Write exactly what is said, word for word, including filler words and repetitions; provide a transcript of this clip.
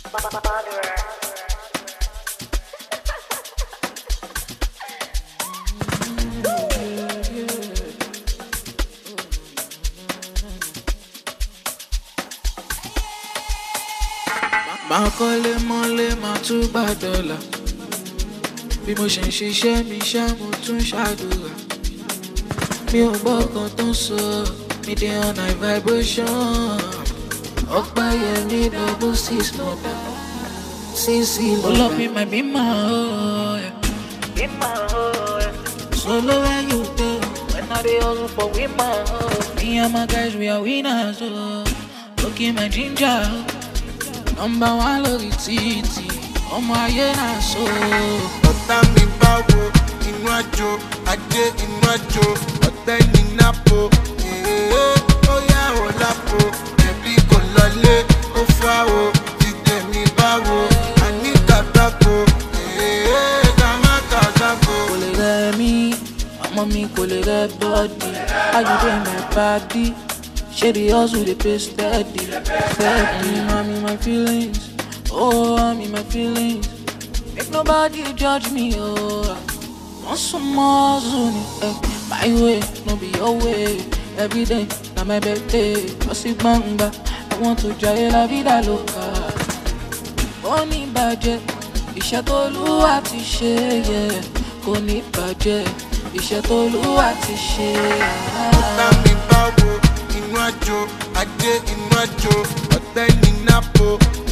Máa kọ́lé mọ́lé máa tún gbà dọ́là. Bí mo ṣe ń ṣiṣẹ́ mi ṣá mo tún ṣàdúrà. Mi ò gbọ́ kan tó ń sọ, mi dey on high vibration. Ọ̀pá yẹn ní double six mọ̀dà. Sísí lọ́dà. Pull up in my Beamer, oh yeah. Beamer, oh yeah. Solo when you go, when I dey hustle for women, oh. Me and my guys we are winners, oh. Look in my ginger, oh. Number one lórí títì, ọmọ ayé náà so. Ọ̀tá mi báwo, inú àjò, ajé inú àjò, ọ̀tẹ́ ní nápò. Ó yá ò lápò, ẹbí kò lọlé, ó fà ó, dídé mi báwo, àní kàtàkó, kàmá kàtàkó. Kò lè rẹ̀ mí, ọmọ mi kò lè rẹ̀ bọ́ọ̀dì, ayọ̀dé my body. Share the hustle, they pay steady, steady. I'm in my feelings, oh, I'm in my feelings. Make nobody judge me, oh. Want some more soon, eh. My way, no be your way. Every day, na my birthday. Bossy banga, I want to try la vida loca. Boni budget, iṣẹ́ t'Olúwa ti ṣe, yeah. Kò ní bàjẹ́, iṣẹ́ t'Olúwa ti ṣe. Ọ̀tá mi báwo. Inú àjò, ajé inú àjò, ọ̀tẹ́ ní nápò.